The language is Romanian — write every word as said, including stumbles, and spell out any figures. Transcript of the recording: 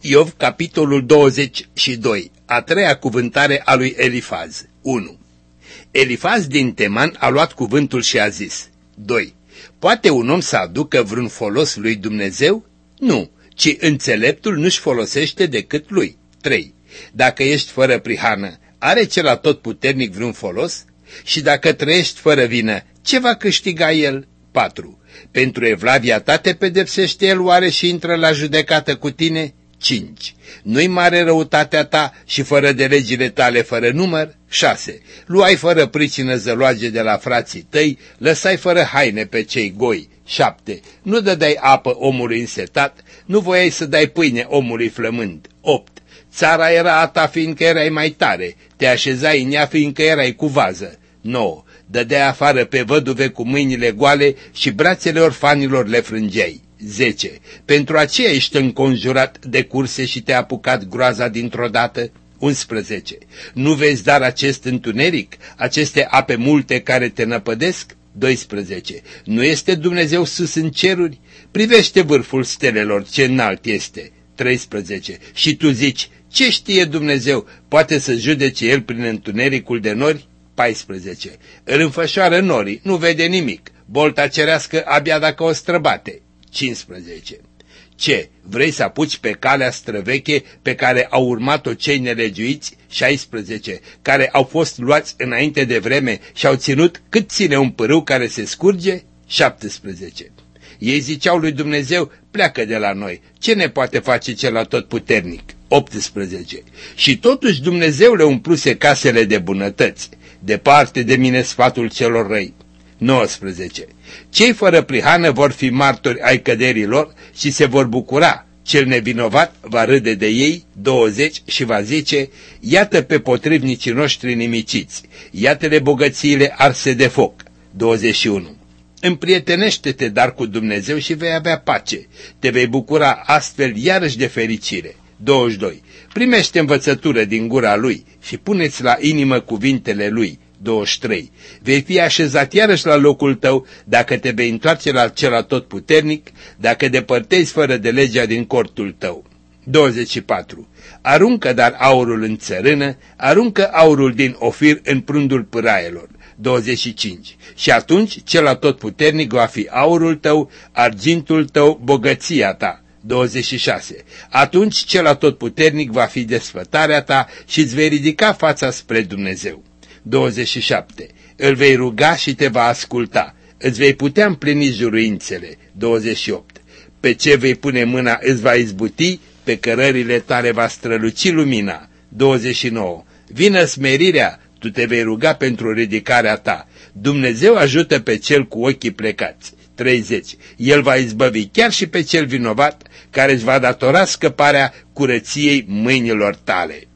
Iov, capitolul douăzeci și doi, a treia cuvântare a lui Elifaz. unu. Elifaz din Teman a luat cuvântul și a zis. doi. Poate un om să aducă vreun folos lui Dumnezeu? Nu, ci înțeleptul nu-și folosește decât lui. trei. Dacă ești fără prihană, are cel atotputernic vreun folos? Și dacă trăiești fără vină, ce va câștiga el? patru. Pentru evlavia ta te pedepsește el oare și intră la judecată cu tine? cinci. Nu-i mare răutatea ta și fără de legile tale fără număr? șase. Luai fără pricină zăloage de la frații tăi, lăsai fără haine pe cei goi? șapte. Nu dădeai apă omului însetat, nu voiai să dai pâine omului flămând? opt. Țara era a ta fiindcă erai mai tare, te așezai în ea fiindcă erai cu vază? nouă. Dădeai afară pe văduve cu mâinile goale și brațele orfanilor le frângeai? zece. Pentru aceea ești înconjurat de curse și te-a apucat groaza dintr-o dată? unsprezece. Nu vezi dar acest întuneric, aceste ape multe care te năpădesc? doisprezece. Nu este Dumnezeu sus în ceruri? Privește vârful stelelor, ce înalt este. treisprezece. Și tu zici, ce știe Dumnezeu? Poate să judece El prin întunericul de nori? paisprezece. Îl înfășoară norii, nu vede nimic, bolta cerească abia dacă o străbate. cincisprezece. Ce, vrei să apuci pe calea străveche pe care au urmat-o cei nelegiuiți? șaisprezece. Care au fost luați înainte de vreme și au ținut cât ține un pârâu care se scurge? șaptesprezece. Ei ziceau lui Dumnezeu, pleacă de la noi, ce ne poate face cel atotputernic? optsprezece. Și totuși Dumnezeu le umpluse casele de bunătăți, departe de mine sfatul celor răi. nouăsprezece. Cei fără prihană vor fi martori ai căderii lor și se vor bucura, cel nevinovat va râde de ei. douăzeci. Și va zice, iată pe potrivnicii noștri nimiciți, iată-le bogățiile arse de foc. douăzeci și unu. Împrietenește-te dar cu Dumnezeu și vei avea pace, te vei bucura astfel iarăși de fericire. douăzeci și doi. Primește învățătură din gura Lui și puneți la inimă cuvintele Lui. douăzeci și trei. Vei fi așezat iarăși la locul tău dacă te vei întoarce la cel atotputernic, dacă depărtezi fără de legea din cortul tău. douăzeci și patru. Aruncă dar aurul în țărână, aruncă aurul din Ofir în prundul pâraielor. douăzeci și cinci. Și atunci cel atotputernic va fi aurul tău, argintul tău, bogăția ta. douăzeci și șase. Atunci cel atotputernic va fi desfătarea ta și îți vei ridica fața spre Dumnezeu. douăzeci și șapte. Îl vei ruga și te va asculta, îți vei putea împlini juruințele. douăzeci și opt. Pe ce vei pune mâna îți va izbuti, pe cărările tale va străluci lumina. douăzeci și nouă. Vină smerirea, tu te vei ruga pentru ridicarea ta. Dumnezeu ajută pe cel cu ochii plecați. treizeci. El va izbăvi chiar și pe cel vinovat, care își va datora scăparea curăției mâinilor tale.